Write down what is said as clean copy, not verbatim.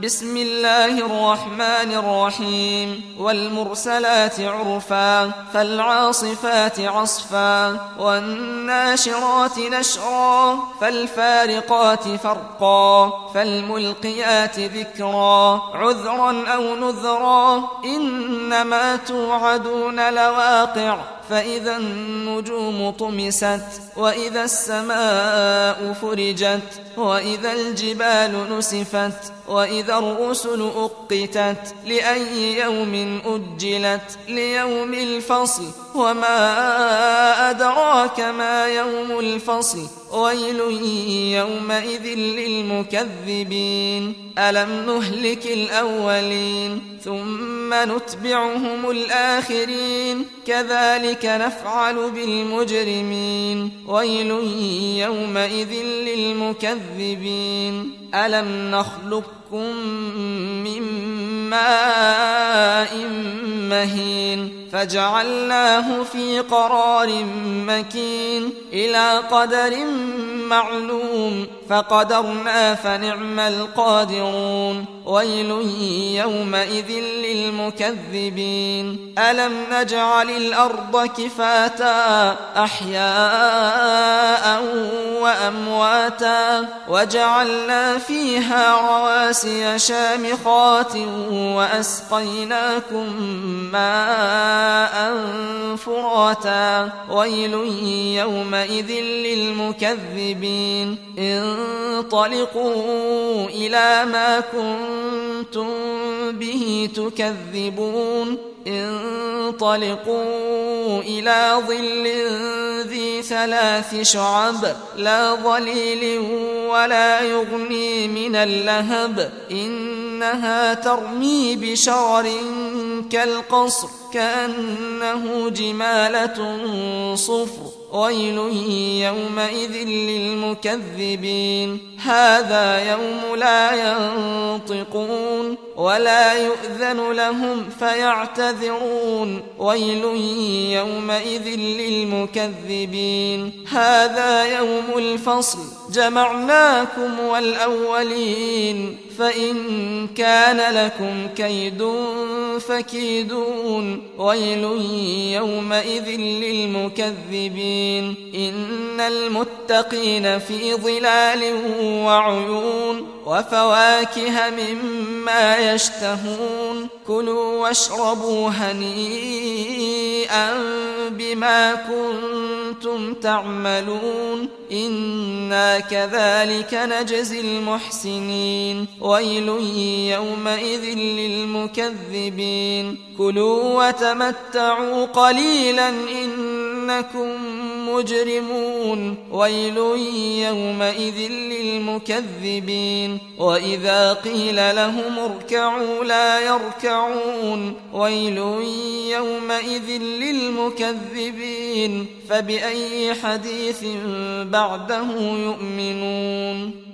بسم الله الرحمن الرحيم والمرسلات عرفا فالعاصفات عصفا والناشرات نشرا فالفارقات فرقا فالملقيات ذكرا عذرا أو نذرا إنما توعدون لواقع فإذا النجوم طمست وإذا السماء فرجت وإذا الجبال نسفت وإذا الرسل أقتت لأي يوم أجلت ليوم الفصل وما أدراك ما يوم الفصل ويل يومئذ للمكذبين ألم نهلك الأولين ثم نتبعهم الآخرين كذلك نفعل بالمجرمين ويل يومئذ للمكذبين ألم نخلقكم من ماء مهين فجعلناه في قرار مكين إلى قدر معلوم فقدرنا فنعم القادرون ويل يومئذ للمكذبين ألم نجعل الأرض كفاتا أحياء وأمواتا وجعلنا فيها رواسي شامخات وأسقيناكم ماء فراتا ويل يومئذ للمكذبين انطلقوا إلى ما كنتم به تكذبون انطلقوا إلى ظل ذي 3 شعب لا ظليل ولا يغني من اللهب إنها ترمي بشرر كالقصر كأنه جمالة صفر ويل يومئذ للمكذبين هذا يوم لا ينطقون ولا يؤذن لهم فيعتذرون ويل يومئذ للمكذبين هذا يوم الفصل جمعناكم والأولين فإن كان لكم كيد فكيدون ويل يومئذ للمكذبين إن المتقين في ظلال وعيون وفواكه مما يشتهون كلوا واشربوا هنيئا بما كنتم تعملون إنا كذلك نجزي المحسنين ويل يومئذ للمكذبين كلوا وتمتعوا قليلا إنكم مجرمون ويل يومئذ للمكذبين وإذا قيل لهم اركعوا لا يركعون ويل يومئذ للمكذبين فبأي حديث بعده يؤمنون